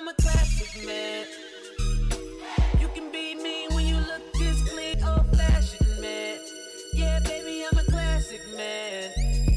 I'm a classic man. You can be me when you look this clean, old-fashioned man. Yeah, baby, I'm a classic man.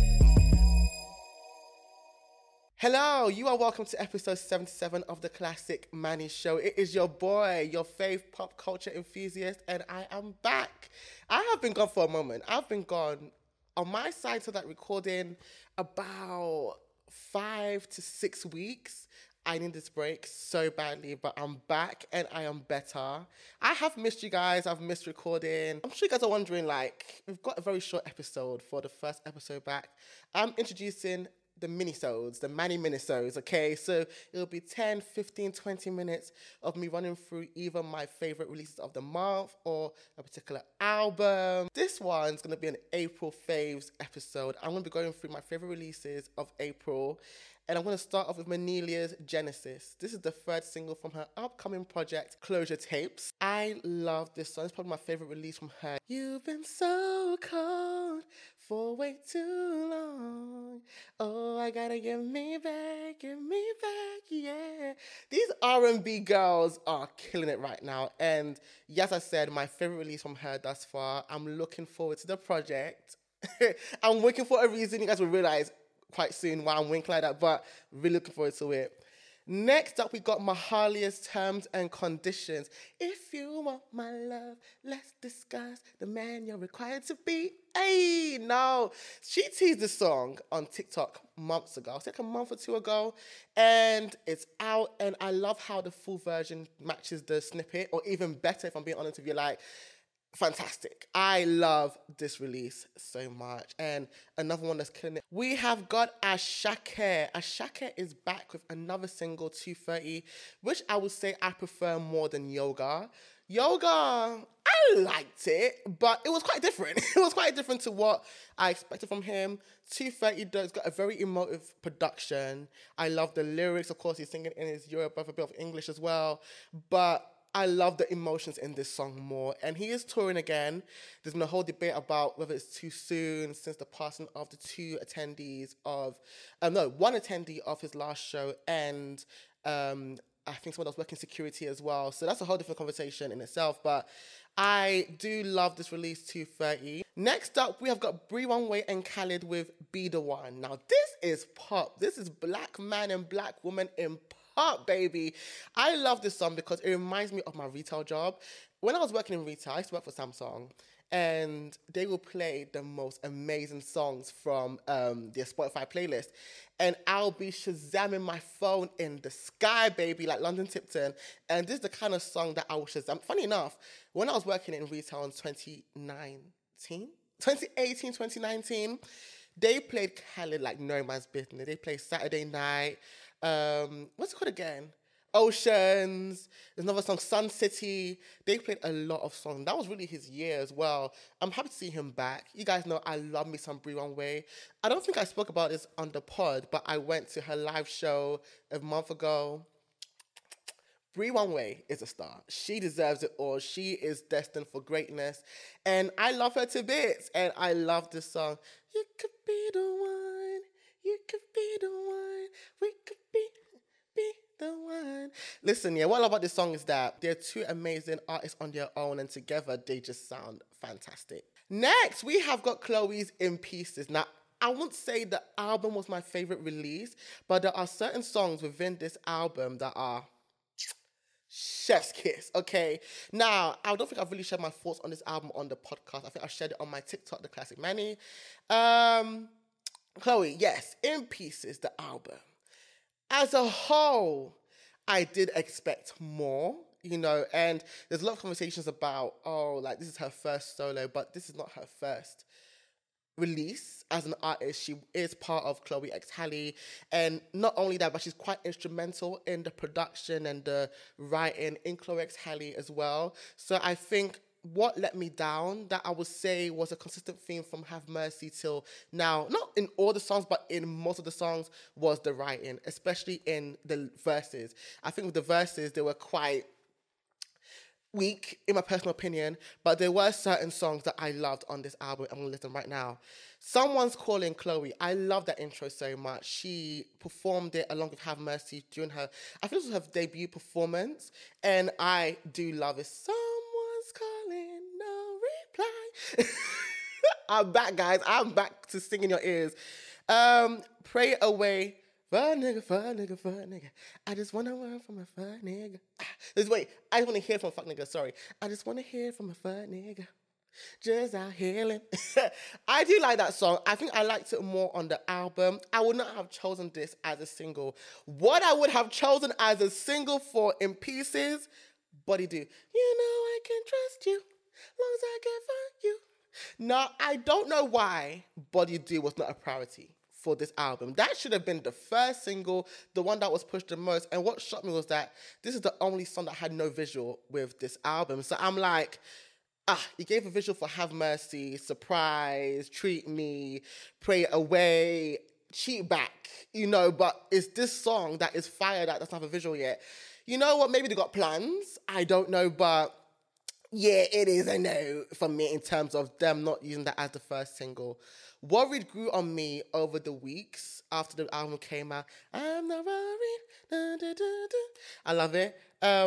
Hello, you are welcome to episode 77 of the Classic Manny Show. It is your boy, your fave pop culture enthusiast, and I am back. I have been gone for a moment. I've been gone on my side to that recording about 5 to 6 weeks. I need this break so badly, but I'm back and I am better. I have missed you guys. I've missed recording. I'm sure you guys are wondering, we've got a very short episode for the first episode back. I'm introducing the minisodes, the Manny minisodes, okay? So it'll be 10, 15, 20 minutes of me running through either my favorite releases of the month or a particular album. This one's gonna be an April faves episode. I'm gonna be going through my favorite releases of April, and I'm gonna start off with Manilia's Genesis. This is the third single from her upcoming project, Closure Tapes. I love this song. It's probably my favorite release from her. You've been so cold for way too long. Oh, I gotta get me back, yeah. These R&B girls are killing it right now. And yes, I said, my favorite release from her thus far. I'm looking forward to the project. I'm waiting for a reason. You guys will realize quite soon why I'm winking like that, but really looking forward to it. Next up, we got Mahalia's Terms and Conditions. If you want my love, let's discuss the man you're required to be. Hey, no. She teased this song on TikTok months ago. It's like a month or two ago, and it's out, and I love how the full version matches the snippet, or even better, if I'm being honest with you, fantastic. I love this release so much. And another one that's killing it. We have got Asake. Asake is back with another single, 230, which I would say I prefer more than Yoga. Yoga, I liked it, but it was quite different. It was quite different to what I expected from him. 230 does got a very emotive production. I love the lyrics. Of course, he's singing in his Yoruba, a bit of English as well. But I love the emotions in this song more. And he is touring again. There's been a whole debate about whether it's too soon since the passing of the one attendee of his last show, and I think someone else working security as well. So that's a whole different conversation in itself. But I do love this release, 230. Next up, we have got Bree One Way and Khalid with Be The One. Now, this is pop. This is black man and black woman in pop, baby. I love this song because it reminds me of my retail job. When I was working in retail, I used to work for Samsung, and they will play the most amazing songs from their Spotify playlist. And I'll be Shazamming my phone in the sky, baby, like London Tipton. And this is the kind of song that I will Shazam. Funny enough, when I was working in retail in 2019, they played Khalid like no man's business. They played Saturday Night. What's it called again? Oceans. There's another song, Sun City. They played a lot of songs. That was really his year as well. I'm happy to see him back. You guys know I love me some Bree One Way. I don't think I spoke about this on the pod, but I went to her live show a month ago. Bree One Way is a star. She deserves it all. She is destined for greatness. And I love her to bits. And I love this song. You could be the one. You could be the one. We could be the one. Listen, what I love about this song is that they're two amazing artists on their own, and together they just sound fantastic. Next, we have got Chloe's In Pieces. Now, I wouldn't say the album was my favorite release, but there are certain songs within this album that are chef's kiss, okay? Now, I don't think I've really shared my thoughts on this album on the podcast. I think I shared it on my TikTok, The Classic Manny. Chloe, yes, In Pieces, the album. As a whole, I did expect more, and there's a lot of conversations about, this is her first solo, but this is not her first release as an artist. She is part of Chloe X Halle, and not only that, but she's quite instrumental in the production and the writing in Chloe X Halle as well. So I think what let me down, that I would say was a consistent theme from Have Mercy till now, not in all the songs, but in most of the songs, was the writing, especially in the verses. I think with the verses, they were quite weak, in my personal opinion, but there were certain songs that I loved on this album. I'm gonna list them right now. Someone's Calling Chloe. I love that intro so much. She performed it along with Have Mercy during her, I think it was her debut performance, and I do love it. Someone's calling, no reply. I'm back, guys. I'm back to sing in your ears. Pray Away. Fuck nigga, fuck nigga, fuck nigga. I just want to word from a fuck nigga. Wait, I just want to hear from a fuck nigga, sorry. I just want to hear from a fuck nigga. Just out healing. I do like that song. I think I liked it more on the album. I would not have chosen this as a single. What I would have chosen as a single for In Pieces, Body Do. You know I can trust you, long as I can find you. Now, I don't know why Body Do was not a priority for this album. That should have been the first single, the one that was pushed the most. And what shocked me was that this is the only song that had no visual with this album. So I'm like, you gave a visual for Have Mercy, Surprise, Treat Me, Pray Away, Cheat Back, but it's this song that is fire that doesn't have a visual yet. You know what? Maybe they got plans. I don't know, but yeah, it is a no for me in terms of them not using that as the first single. Worried grew on me over the weeks after the album came out. I'm not worried. Da, da, da, da. I love it.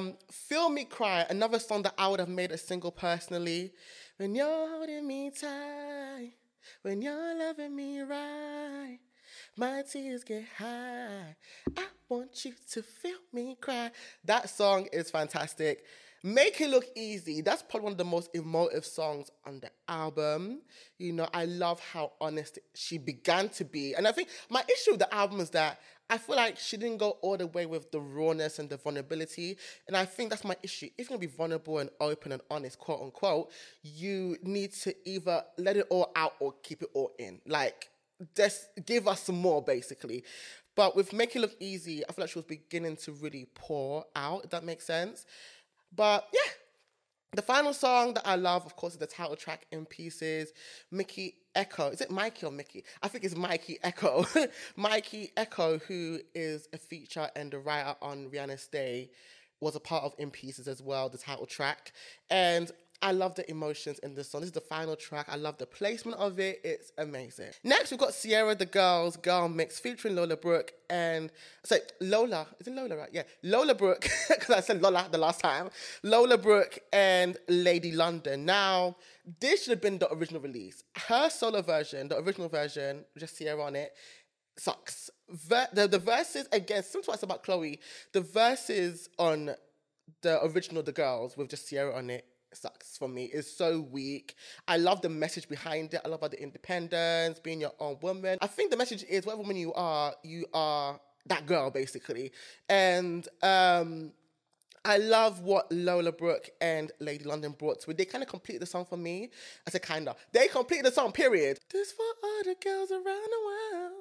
Feel Me Cry, another song that I would have made a single personally. When you're holding me tight, when you're loving me right, my tears get high. I want you to feel me cry. That song is fantastic. Make It Look Easy. That's probably one of the most emotive songs on the album. I love how honest she began to be. And I think my issue with the album is that I feel like she didn't go all the way with the rawness and the vulnerability. And I think that's my issue. If you're going to be vulnerable and open and honest, quote unquote, you need to either let it all out or keep it all in. Like, just give us some more, basically. But with Make It Look Easy, I feel like she was beginning to really pour out, if that makes sense. But yeah, the final song that I love, of course, is the title track, In Pieces. Mikey Echo. Is it Mikey or Mickey? I think it's Mikey Echo. Mikey Echo, who is a feature and a writer on Rihanna's Stay, was a part of In Pieces as well, the title track. And I love the emotions in this song. This is the final track. I love the placement of it. It's amazing. Next, we've got Sierra the Girls Girl Mix featuring Lola Brooke and... Lola. Is it Lola, right? Yeah. Lola Brooke, because I said Lola the last time. Lola Brooke and Lady London. Now, this should have been the original release. Her solo version, the original version, just Sierra on it, sucks. The verses, again, similar to what I said about Chloe, the verses on the original The Girls with just Sierra on it, sucks for me. It's so weak. I love the message behind it. I love about the independence, being your own woman. I think the message is whatever woman you are that girl, basically. And I love what Lola Brooke and Lady London brought to it. They kind of completed the song for me. I said kinda. They completed the song, period. This for all the girls around the world.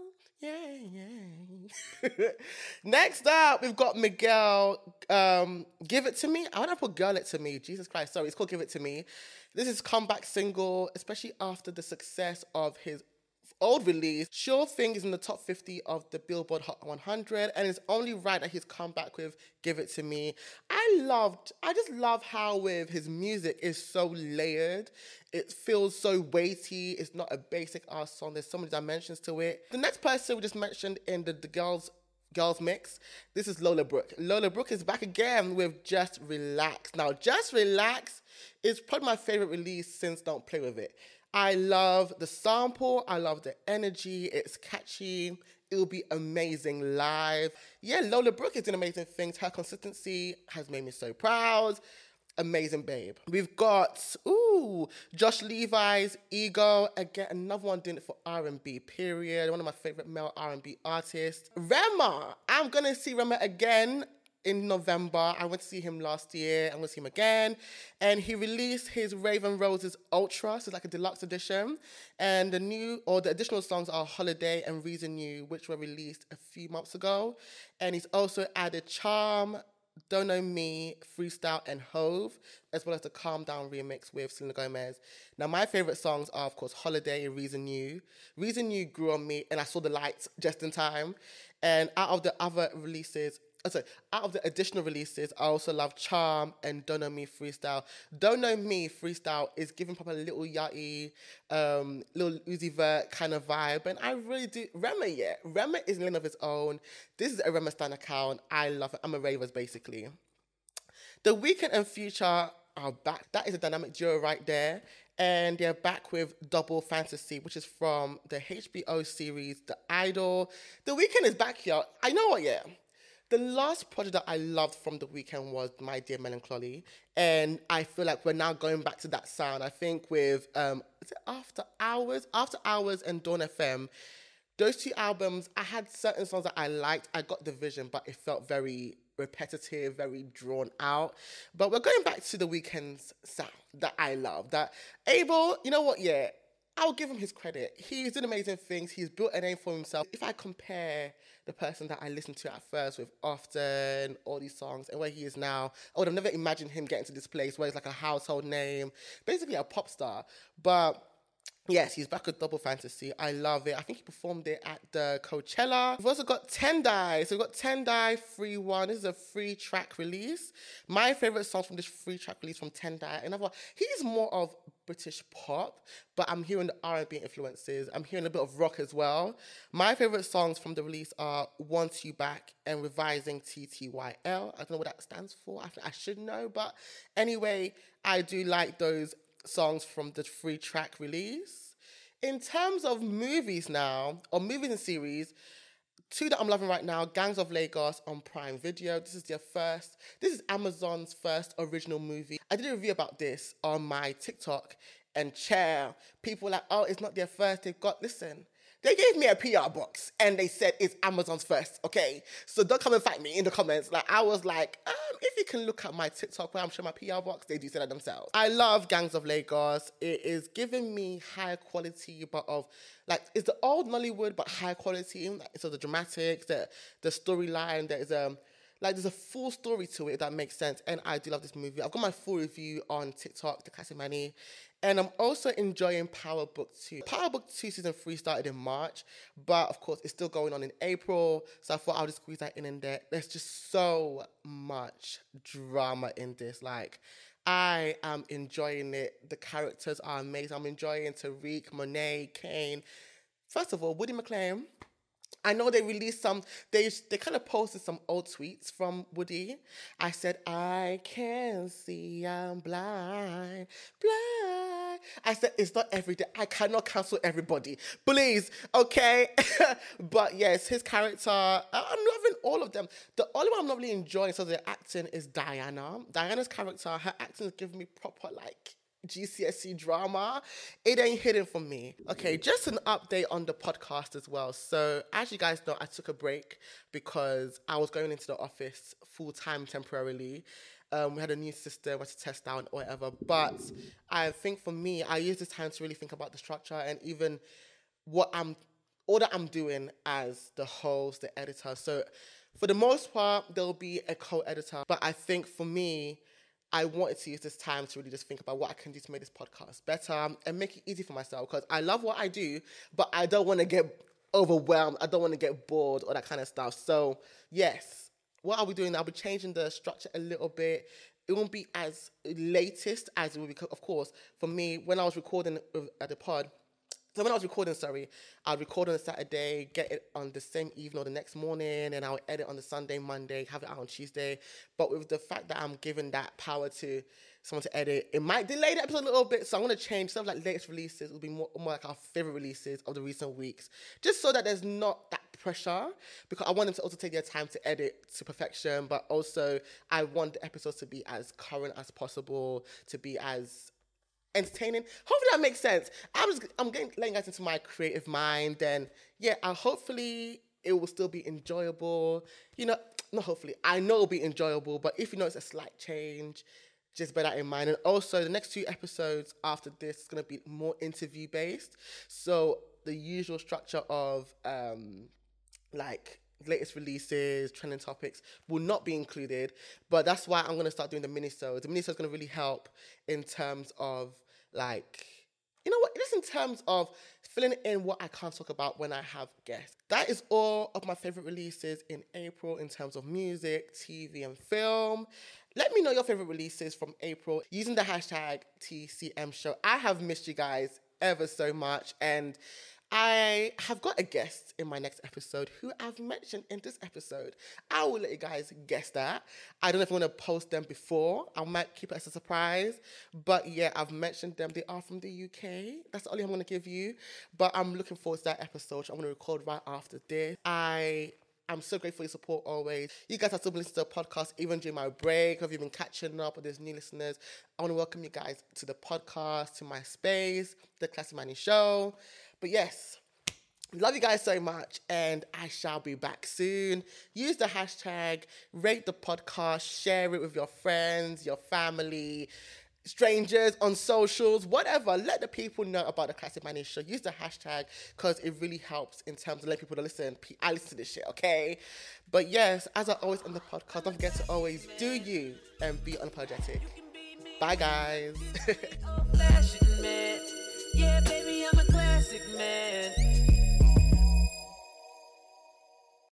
Yeah. Next up, we've got Miguel, Give It To Me. I want to put Girl It To Me. Jesus Christ, sorry. It's called Give It To Me. This is comeback single, especially after the success of his old release. Sure Thing is in the top 50 of the Billboard Hot 100, and it's only right that he's come back with Give It To Me. I just love how with his music is so layered. It feels so weighty. It's not a basic ass song. There's so many dimensions to it. The next person we just mentioned in the girls mix, this is Lola Brooke. Lola Brooke is back again with Just Relax. Now, Just Relax is probably my favorite release since Don't Play With It. I love the sample. I love the energy. It's catchy. It'll be amazing live. Yeah, Lola Brooke is doing amazing things. Her consistency has made me so proud. Amazing babe. We've got, Josh Levi's Ego. Again, another one doing it for R&B, period. One of my favorite male R&B artists. Rema. I'm going to see Rema again in November. I went to see him last year. I'm going to see him again. And he released his Raven Roses Ultra. So it's like a deluxe edition. And the additional songs are Holiday and Reason You, which were released a few months ago. And he's also added Charm, Don't Know Me, Freestyle, and Hove, as well as the Calm Down remix with Selena Gomez. Now, my favorite songs are, of course, Holiday and Reason You. Reason You grew on me, and I saw the lights just in time. And out of the other releases, out of the additional releases, I also love Charm and Don't Know Me Freestyle. Don't Know Me Freestyle is giving Pop a little Yachty, little Uzi Vert kind of vibe, and I really do. Rema is in a lane of its own. This is a Rema Stan account. I love it. I'm a ravers, basically. The Weeknd and Future are back. That is a dynamic duo right there. And they're back with Double Fantasy, which is from the HBO series The Idol. The Weeknd is back here. I know what, yeah. The last project that I loved from The Weeknd was My Dear Melancholy. And I feel like we're now going back to that sound. I think with is it After Hours and Dawn FM, those two albums, I had certain songs that I liked. I got the vision, but it felt very repetitive, very drawn out. But we're going back to The Weeknd's sound that I love. That Abel, you know what, yeah, I'll give him his credit. He's done amazing things. He's built a name for himself. If I compare the person that I listened to at first with Often, all these songs, and where he is now, I would have never imagined him getting to this place where he's like a household name, basically a pop star. But yes, he's back with Double Fantasy. I love it. I think he performed it at the Coachella. We've also got Tendai. So we've got Tendai Free One. This is a free track release. My favorite songs from this free track release from Tendai. And he's more of British pop, but I'm hearing the R&B influences. I'm hearing a bit of rock as well. My favorite songs from the release are Want You Back and Revising TTYL. I don't know what that stands for. I should know, but anyway, I do like those songs from the free track release. In terms of movies now, or movies and series, two that I'm loving right now, Gangs of Lagos on Prime Video. This is Amazon's first original movie. I did a review about this on my TikTok, and people were like, oh, it's not their first, listen, they gave me a PR box and they said it's Amazon's first, okay? So don't come and fight me in the comments. Like, I was like, if you can look at my TikTok where I'm showing my PR box, they do say that themselves. I love Gangs of Lagos. It is giving me high quality, but it's the old Nollywood, but high quality. So the dramatics, the storyline, there's a full story to it, if that makes sense. And I do love this movie. I've got my full review on TikTok, The Classic Manny. And I'm also enjoying Power Book 2. Power Book 2 Season 3 started in March, but of course it's still going on in April, so I thought I'll just squeeze that in there. There's just so much drama in this. Like, I am enjoying it. The characters are amazing. I'm enjoying Tariq, Monet, Kane. First of all, Woody McClain. I know they released they kind of posted some old tweets from Woody. I said, I can see I'm blind. I said, it's not every day. I cannot cancel everybody. Please, okay? But yes, his character, I'm loving all of them. The only one I'm not really enjoying, so the acting, is Diana. Diana's character, her acting is giving me proper, GCSE drama. It ain't hidden from me. Okay, just an update on the podcast as well. So, as you guys know, I took a break because I was going into the office full-time temporarily. We had a new system, we had to test out or whatever. But I think for me, I use this time to really think about the structure and even all that I'm doing as the host, the editor. So, for the most part, there'll be a co-editor. But I think for me, I wanted to use this time to really just think about what I can do to make this podcast better and make it easy for myself, because I love what I do, but I don't want to get overwhelmed. I don't want to get bored or that kind of stuff. So, yes, what are we doing? I'll be changing the structure a little bit. It won't be as latest as it will be, of course, for me, when I was recording at the pod. So when I was recording, I'd record on a Saturday, get it on the same evening or the next morning, and I'll edit on the Sunday, Monday, have it out on Tuesday. But with the fact that I'm giving that power to someone to edit, it might delay the episode a little bit. So I'm going to change some latest releases. It'll be more like our favorite releases of the recent weeks, just so that there's not that pressure, because I want them to also take their time to edit to perfection. But also, I want the episodes to be as current as possible, to be as entertaining. Hopefully that makes sense. I'm letting guys into my creative mind, and yeah, hopefully it will still be enjoyable. Not hopefully. I know it'll be enjoyable, but if it's a slight change, just bear that in mind. And also, the next 2 episodes after this is going to be more interview based. So the usual structure of latest releases, trending topics will not be included, but that's why I'm going to start doing the minisodes. The minisodes is going to really help in terms of just in terms of filling in what I can't talk about when I have guests. That is all of my favorite releases in April in terms of music, TV, and film. Let me know your favorite releases from April using the hashtag TCM Show. I have missed you guys ever so much, and I have got a guest in my next episode who I've mentioned in this episode. I will let you guys guess that. I don't know if I'm going to post them before. I might keep it as a surprise. But yeah, I've mentioned them. They are from the UK. That's the only I'm going to give you. But I'm looking forward to that episode, which I'm going to record right after this. I'm so grateful for your support always. You guys have still been listening to the podcast even during my break. Have you been catching up with these new listeners? I want to welcome you guys to the podcast, to my space, the Classic Manny Show. But yes, love you guys so much, and I shall be back soon. Use the hashtag, rate the podcast, share it with your friends, your family, strangers on socials, whatever. Let the people know about the Classic Manny Show. Use the hashtag because it really helps in terms of letting people to listen. I listen to this shit, okay? But yes, as I always end the podcast, don't forget to always do you and be unapologetic. Bye, guys. Yeah, baby, I'm a classic man.